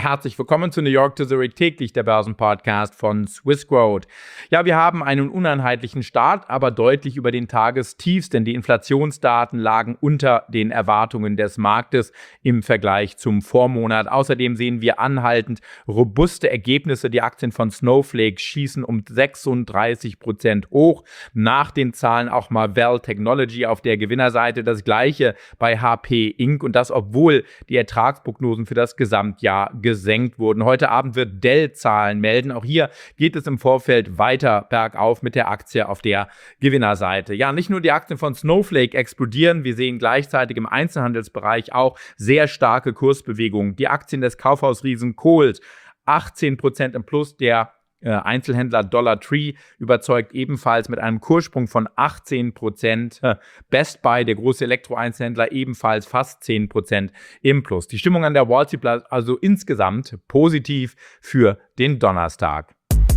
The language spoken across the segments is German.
Herzlich willkommen zu New York to Zurich täglich, der Börsenpodcast von Swissquote. Ja, wir haben einen uneinheitlichen Start, aber deutlich über den Tagestiefs, denn die Inflationsdaten lagen unter den Erwartungen des Marktes im Vergleich zum Vormonat. Außerdem sehen wir anhaltend robuste Ergebnisse. Die Aktien von Snowflake schießen um 36% hoch. Nach den Zahlen auch Marvell Technology auf der Gewinnerseite. Das gleiche bei HP Inc. Und das, obwohl die Ertragsprognosen für das Gesamtjahr gesenkt wurden. Heute Abend wird Dell Zahlen melden. Auch hier geht es im Vorfeld weiter bergauf mit der Aktie auf der Gewinnerseite. Ja, nicht nur die Aktien von Snowflake explodieren, wir sehen gleichzeitig im Einzelhandelsbereich auch sehr starke Kursbewegungen. Die Aktien des Kaufhausriesen Kohl's 18% im Plus, der Einzelhändler Dollar Tree überzeugt ebenfalls mit einem Kurssprung von 18%. Best Buy, der große Elektro-Einzelhändler, ebenfalls fast 10% im Plus. Die Stimmung an der Wall Street bleibt also insgesamt positiv für den Donnerstag.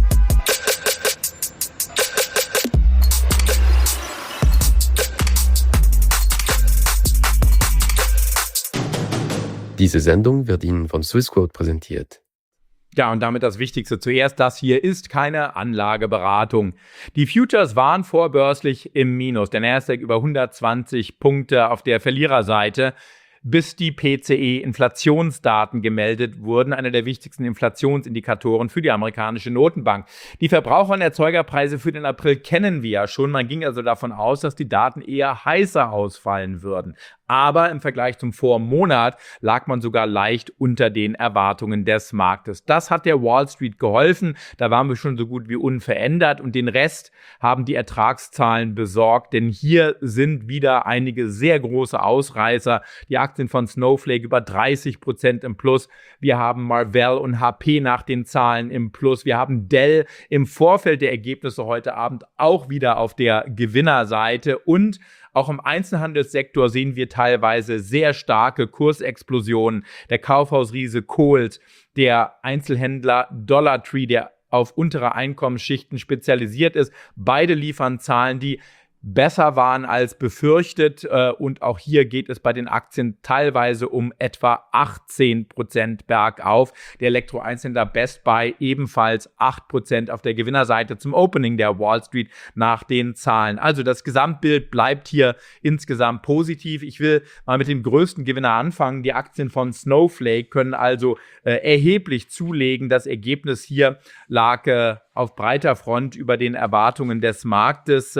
Diese Sendung wird Ihnen von Swissquote präsentiert. Ja, und damit das Wichtigste zuerst, das hier ist keine Anlageberatung. Die Futures waren vorbörslich im Minus. Der Nasdaq über 120 Punkte auf der Verliererseite, bis die PCE-Inflationsdaten gemeldet wurden, einer der wichtigsten Inflationsindikatoren für die amerikanische Notenbank. Die Verbraucher- und Erzeugerpreise für den April kennen wir ja schon. Man ging also davon aus, dass die Daten eher heißer ausfallen würden. Aber im Vergleich zum Vormonat lag man sogar leicht unter den Erwartungen des Marktes. Das hat der Wall Street geholfen. Da waren wir schon so gut wie unverändert. Und den Rest haben die Ertragszahlen besorgt. Denn hier sind wieder einige sehr große Ausreißer. Die Aktien von Snowflake über 30% im Plus. Wir haben Marvell und HP nach den Zahlen im Plus. Wir haben Dell im Vorfeld der Ergebnisse heute Abend auch wieder auf der Gewinnerseite. Und auch im Einzelhandelssektor sehen wir teilweise sehr starke Kursexplosionen. Der Kaufhausriese Kohl's, der Einzelhändler Dollar Tree, der auf untere Einkommensschichten spezialisiert ist. Beide liefern Zahlen, die besser waren als befürchtet, und auch hier geht es bei den Aktien teilweise um etwa 18% bergauf. Der Elektro-Einzelhändler Best Buy ebenfalls 8% auf der Gewinnerseite zum Opening der Wall Street nach den Zahlen. Also das Gesamtbild bleibt hier insgesamt positiv. Ich will mal mit dem größten Gewinner anfangen. Die Aktien von Snowflake können also erheblich zulegen. Das Ergebnis hier lag auf breiter Front über den Erwartungen des Marktes.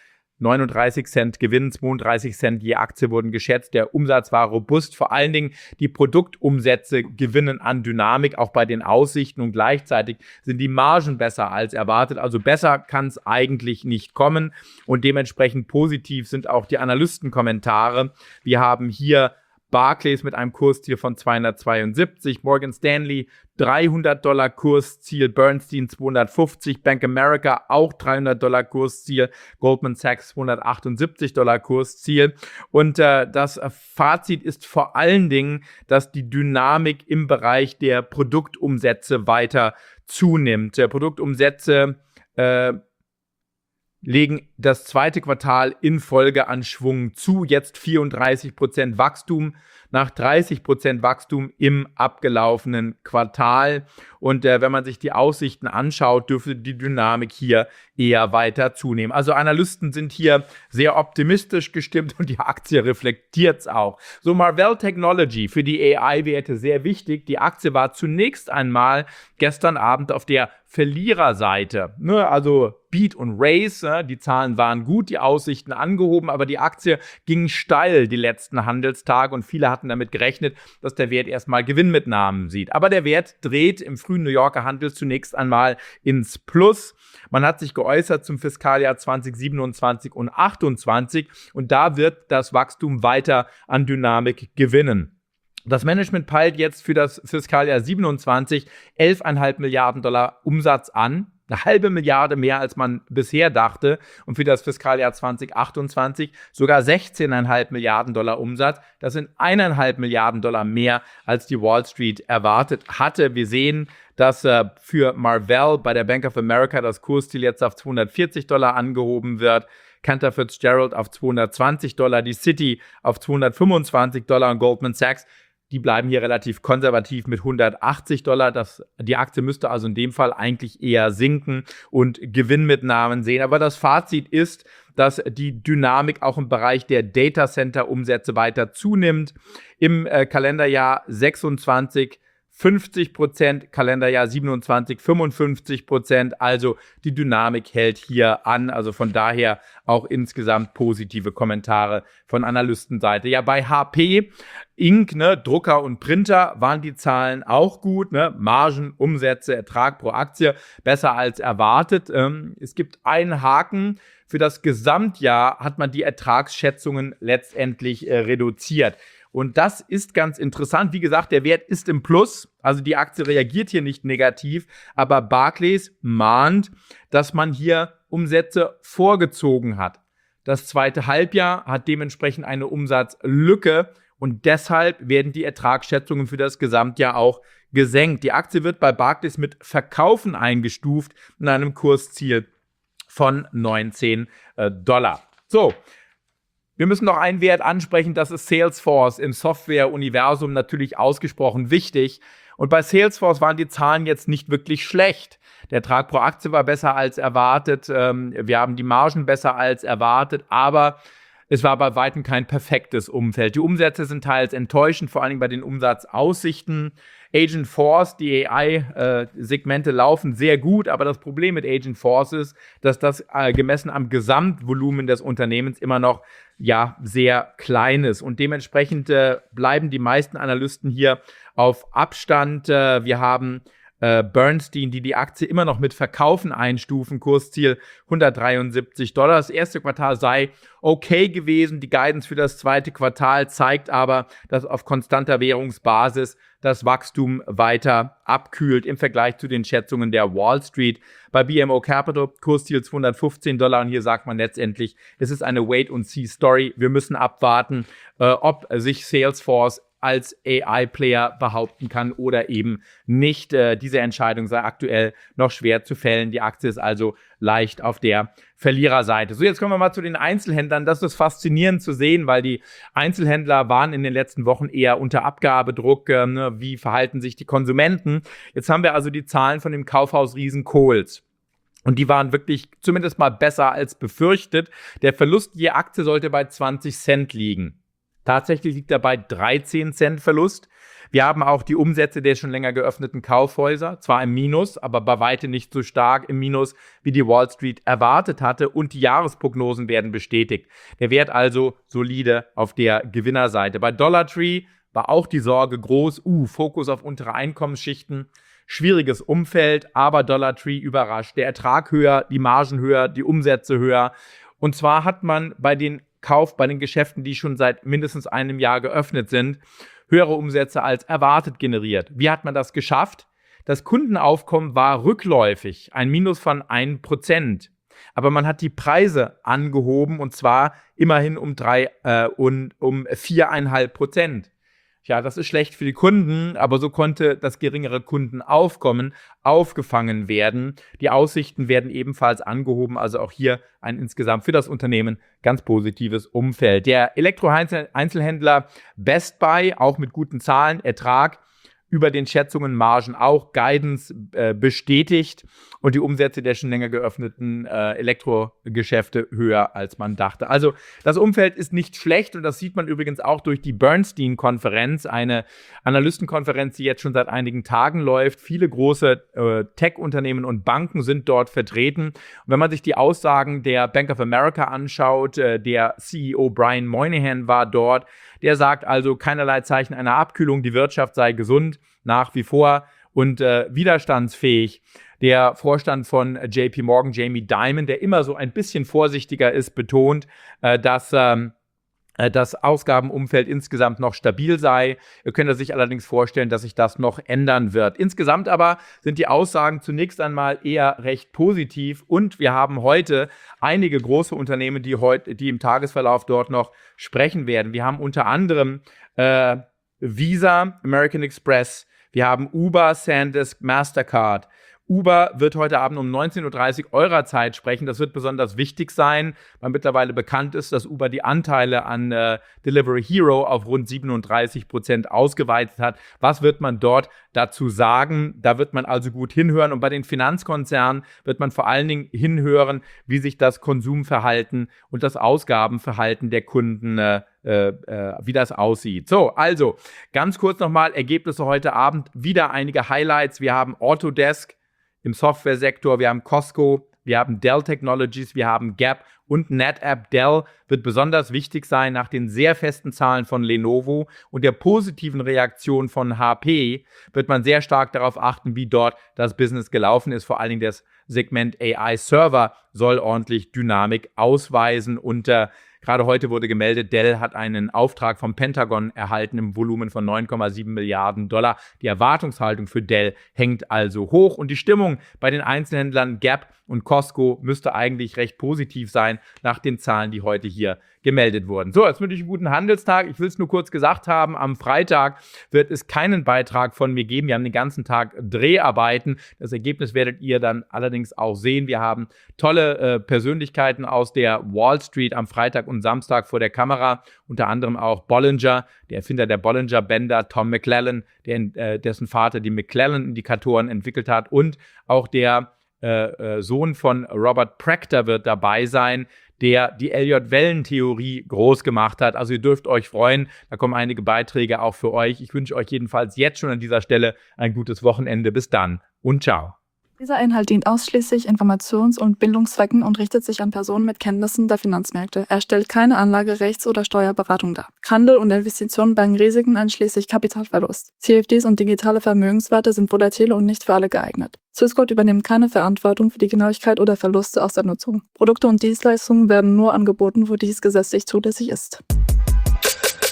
39 Cent Gewinn, 32 Cent je Aktie wurden geschätzt. Der Umsatz war robust. Vor allen Dingen die Produktumsätze gewinnen an Dynamik, auch bei den Aussichten. Und gleichzeitig sind die Margen besser als erwartet. Also besser kann es eigentlich nicht kommen. Und dementsprechend positiv sind auch die Analystenkommentare. Wir haben hier Barclays mit einem Kursziel von 272, Morgan Stanley $300 Kursziel, Bernstein 250, Bank America auch $300 Kursziel, Goldman Sachs $278 Kursziel. Und das Fazit ist vor allen Dingen, dass die Dynamik im Bereich der Produktumsätze weiter zunimmt. Produktumsätze legen das zweite Quartal in Folge an Schwung zu. Jetzt 34% Wachstum nach 30% Wachstum im abgelaufenen Quartal. Und wenn man sich die Aussichten anschaut, dürfte die Dynamik hier eher weiter zunehmen. Also Analysten sind hier sehr optimistisch gestimmt und die Aktie reflektiert es auch. So, Marvell Technology, für die AI-Werte sehr wichtig. Die Aktie war zunächst einmal gestern Abend auf der Verliererseite. Also Beat und Race, die Zahlen waren gut, die Aussichten angehoben, aber die Aktie ging steil die letzten Handelstage und viele hatten damit gerechnet, dass der Wert erstmal Gewinnmitnahmen sieht. Aber der Wert dreht im frühen New Yorker Handel zunächst einmal ins Plus. Man hat sich geäußert zum Fiskaljahr 2027 und 2028 und da wird das Wachstum weiter an Dynamik gewinnen. Das Management peilt jetzt für das Fiskaljahr 27 $11,5 Milliarden Umsatz an. Eine halbe Milliarde mehr, als man bisher dachte. Und für das Fiskaljahr 2028 sogar $16,5 Milliarden Umsatz. Das sind $1,5 Milliarden mehr, als die Wall Street erwartet hatte. Wir sehen, dass für Marvell bei der Bank of America das Kursziel jetzt auf $240 angehoben wird. Cantor Fitzgerald auf $220, die Citi auf $225 und Goldman Sachs Die bleiben hier relativ konservativ mit $180. Die Aktie müsste also in dem Fall eigentlich eher sinken und Gewinnmitnahmen sehen. Aber das Fazit ist, dass die Dynamik auch im Bereich der Datacenter-Umsätze weiter zunimmt. Im Kalenderjahr 26 50%, Kalenderjahr 27 55%. Also die Dynamik hält hier an. Also von daher auch insgesamt positive Kommentare von Analystenseite. Ja, bei HP Inc., Drucker und Printer, waren die Zahlen auch gut. Margen, Umsätze, Ertrag pro Aktie besser als erwartet. Es gibt einen Haken. Für das Gesamtjahr hat man die Ertragsschätzungen letztendlich reduziert. Und das ist ganz interessant. Wie gesagt, der Wert ist im Plus. Also die Aktie reagiert hier nicht negativ. Aber Barclays mahnt, dass man hier Umsätze vorgezogen hat. Das zweite Halbjahr hat dementsprechend eine Umsatzlücke. Und deshalb werden die Ertragsschätzungen für das Gesamtjahr auch gesenkt. Die Aktie wird bei Barclays mit Verkaufen eingestuft in einem Kursziel von $19. So. Wir müssen noch einen Wert ansprechen, das ist Salesforce im Software-Universum natürlich ausgesprochen wichtig. Und bei Salesforce waren die Zahlen jetzt nicht wirklich schlecht. Der Ertrag pro Aktie war besser als erwartet. Wir haben die Margen besser als erwartet, aber es war bei weitem kein perfektes Umfeld. Die Umsätze sind teils enttäuschend, vor allem bei den Umsatzaussichten. Agentforce, die AI-Segmente laufen sehr gut, aber das Problem mit Agentforce ist, dass das gemessen am Gesamtvolumen des Unternehmens immer noch sehr klein ist. Und dementsprechend bleiben die meisten Analysten hier auf Abstand. Wir haben Bernstein, die Aktie immer noch mit Verkaufen einstufen, Kursziel $173. Das erste Quartal sei okay gewesen. Die Guidance für das zweite Quartal zeigt aber, dass auf konstanter Währungsbasis das Wachstum weiter abkühlt im Vergleich zu den Schätzungen der Wall Street. Bei BMO Capital Kursziel $215 und hier sagt man letztendlich, es ist eine Wait-and-See-Story. Wir müssen abwarten, ob sich Salesforce als AI-Player behaupten kann oder eben nicht. Diese Entscheidung sei aktuell noch schwer zu fällen. Die Aktie ist also leicht auf der Verliererseite. So, jetzt kommen wir mal zu den Einzelhändlern. Das ist faszinierend zu sehen, weil die Einzelhändler waren in den letzten Wochen eher unter Abgabedruck. Wie verhalten sich die Konsumenten? Jetzt haben wir also die Zahlen von dem Kaufhausriesen Kohl's. Und die waren wirklich zumindest mal besser als befürchtet. Der Verlust je Aktie sollte bei 20 Cent liegen. Tatsächlich liegt er bei 13 Cent Verlust. Wir haben auch die Umsätze der schon länger geöffneten Kaufhäuser, zwar im Minus, aber bei weitem nicht so stark im Minus, wie die Wall Street erwartet hatte. Und die Jahresprognosen werden bestätigt. Der Wert also solide auf der Gewinnerseite. Bei DollarTree war auch die Sorge groß. Fokus auf untere Einkommensschichten. Schwieriges Umfeld, aber DollarTree überrascht. Der Ertrag höher, die Margen höher, die Umsätze höher. Und zwar hat man bei den Geschäften, die schon seit mindestens einem Jahr geöffnet sind, höhere Umsätze als erwartet generiert. Wie hat man das geschafft? Das Kundenaufkommen war rückläufig, ein Minus von 1%. Aber man hat die Preise angehoben und zwar immerhin um 4,5%. Ja, das ist schlecht für die Kunden, aber so konnte das geringere Kundenaufkommen aufgefangen werden. Die Aussichten werden ebenfalls angehoben, also auch hier ein insgesamt für das Unternehmen ganz positives Umfeld. Der Elektro-Einzelhändler Best Buy, auch mit guten Zahlen, Ertrag über den Schätzungen, Margen auch, Guidance bestätigt und die Umsätze der schon länger geöffneten Elektrogeschäfte höher, als man dachte. Also das Umfeld ist nicht schlecht und das sieht man übrigens auch durch die Bernstein-Konferenz, eine Analystenkonferenz, die jetzt schon seit einigen Tagen läuft. Viele große Tech-Unternehmen und Banken sind dort vertreten. Und wenn man sich die Aussagen der Bank of America anschaut, der CEO Brian Moynihan war dort, der sagt also keinerlei Zeichen einer Abkühlung, die Wirtschaft sei gesund nach wie vor und widerstandsfähig. Der Vorstand von JP Morgan, Jamie Dimon, der immer so ein bisschen vorsichtiger ist, betont, dass das Ausgabenumfeld insgesamt noch stabil sei. Ihr könnt sich allerdings vorstellen, dass sich das noch ändern wird. Insgesamt aber sind die Aussagen zunächst einmal eher recht positiv und wir haben heute einige große Unternehmen, die im Tagesverlauf dort noch sprechen werden. Wir haben unter anderem Visa, American Express, wir haben Uber, SanDisk, Mastercard Uber wird heute Abend um 19:30 Uhr eurer Zeit sprechen. Das wird besonders wichtig sein, weil mittlerweile bekannt ist, dass Uber die Anteile an Delivery Hero auf rund 37% ausgeweitet hat. Was wird man dort dazu sagen? Da wird man also gut hinhören. Und bei den Finanzkonzernen wird man vor allen Dingen hinhören, wie sich das Konsumverhalten und das Ausgabenverhalten der Kunden wie das aussieht. So, also ganz kurz nochmal Ergebnisse heute Abend. Wieder einige Highlights. Wir haben Autodesk im Softwaresektor, wir haben Costco, wir haben Dell Technologies, wir haben Gap und NetApp. Dell wird besonders wichtig sein nach den sehr festen Zahlen von Lenovo und der positiven Reaktion von HP wird man sehr stark darauf achten, wie dort das Business gelaufen ist. Vor allen Dingen das Segment AI-Server soll ordentlich Dynamik ausweisen und gerade heute wurde gemeldet, Dell hat einen Auftrag vom Pentagon erhalten im Volumen von 9,7 Milliarden Dollar. Die Erwartungshaltung für Dell hängt also hoch und die Stimmung bei den Einzelhändlern Gap und Costco müsste eigentlich recht positiv sein nach den Zahlen, die heute hier gemeldet wurden. So, jetzt wünsche ich einen guten Handelstag. Ich will es nur kurz gesagt haben, am Freitag wird es keinen Beitrag von mir geben. Wir haben den ganzen Tag Dreharbeiten. Das Ergebnis werdet ihr dann allerdings auch sehen. Wir haben tolle Persönlichkeiten aus der Wall Street am Freitag und Samstag vor der Kamera. Unter anderem auch Bollinger, der Erfinder der Bollinger-Bänder, Tom McClellan, dessen Vater die McClellan-Indikatoren entwickelt hat und auch der Sohn von Robert Proctor wird dabei sein, der die Elliott-Wellen-Theorie groß gemacht hat. Also ihr dürft euch freuen, da kommen einige Beiträge auch für euch. Ich wünsche euch jedenfalls jetzt schon an dieser Stelle ein gutes Wochenende. Bis dann und ciao. Dieser Inhalt dient ausschließlich Informations- und Bildungszwecken und richtet sich an Personen mit Kenntnissen der Finanzmärkte. Er stellt keine Anlage-, Rechts- oder Steuerberatung dar. Handel und Investitionen bergen Risiken einschließlich Kapitalverlust. CFDs und digitale Vermögenswerte sind volatile und nicht für alle geeignet. Swissquote übernimmt keine Verantwortung für die Genauigkeit oder Verluste aus der Nutzung. Produkte und Dienstleistungen werden nur angeboten, wo dies gesetzlich zulässig ist.